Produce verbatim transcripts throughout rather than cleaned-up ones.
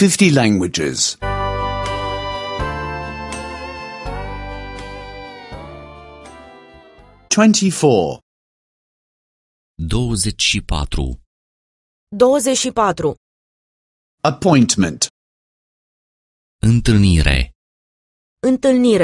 fifty languages. twenty-four. douăzeci și patru. douăzeci și patru. Appointment. Întâlnire. Întâlnire.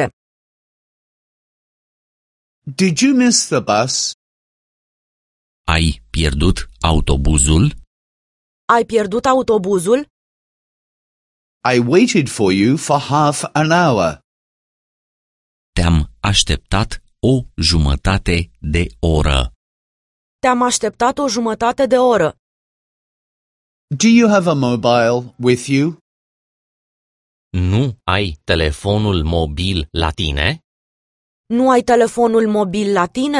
Did you miss the bus? Ai pierdut autobuzul? Ai pierdut autobuzul? I waited for you for half an hour. Te-am așteptat o jumătate de oră. Te-am așteptat o jumătate de oră. Do you have a mobile with you? Nu ai telefonul mobil la tine? Nu ai telefonul mobil la tine?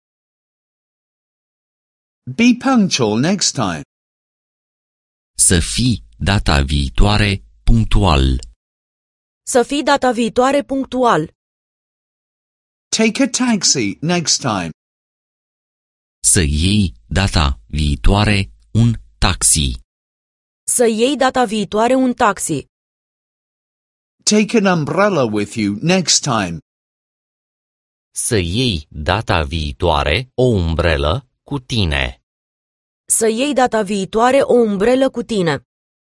Be punctual next time. Să fii data viitoare punctual. Să fii data viitoare punctual. Take a taxi next time. Să iei data viitoare un taxi. Să iei data viitoare un taxi. Take an umbrella with you next time. Să iei data viitoare o umbrelă cu tine. Să iei data viitoare o umbrelă cu tine.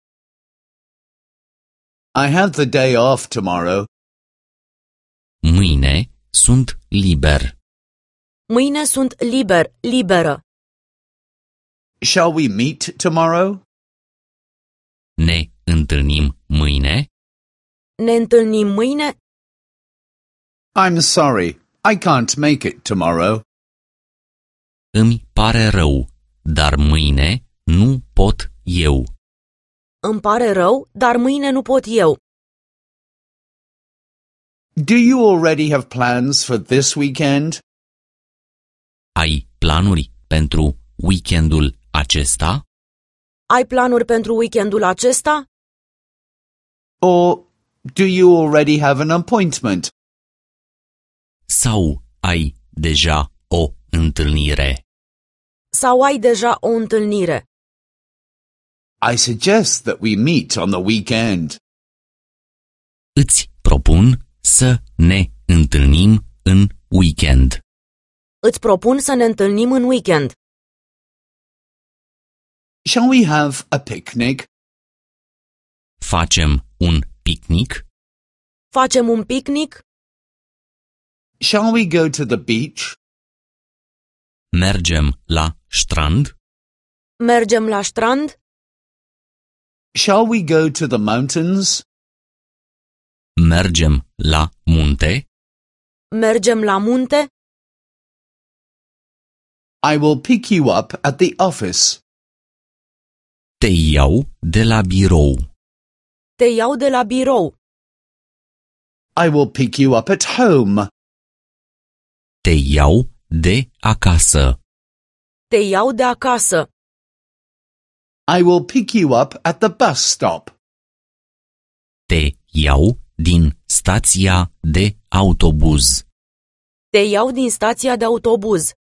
I have the day off tomorrow. Mâine sunt liber. Mâine sunt liber, liberă. Shall we meet tomorrow? Ne întâlnim mâine? Ne întâlnim mâine? I'm sorry, I can't make it tomorrow. Îmi pare rău, dar mâine nu pot eu. Îmi pare rău, dar mâine nu pot eu. Do you already have plans for this weekend? Ai planuri pentru weekendul acesta? Ai planuri pentru weekendul acesta? Or do you already have an appointment? Sau ai deja o întâlnire? Sau ai deja o întâlnire? I suggest that we meet on the weekend. Îți propun să ne întâlnim în weekend. Îți propun să ne întâlnim în weekend. Shall we have a picnic? Facem un picnic? Facem un picnic? Shall we go to the beach? Mergem la strand? Mergem la strand? Shall we go to the mountains? Mergem la munte? Mergem la munte? I will pick you up at the office. Te iau de la birou. Te iau de la birou. I will pick you up at home. Te iau de acasă. Te iau de acasă. I will pick you up at the bus stop. Te iau din stația de autobuz. Te iau din stația de autobuz.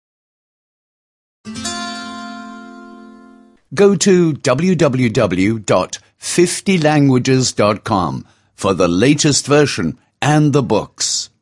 Go to w w w dot fifty languages dot com for the latest version and the books.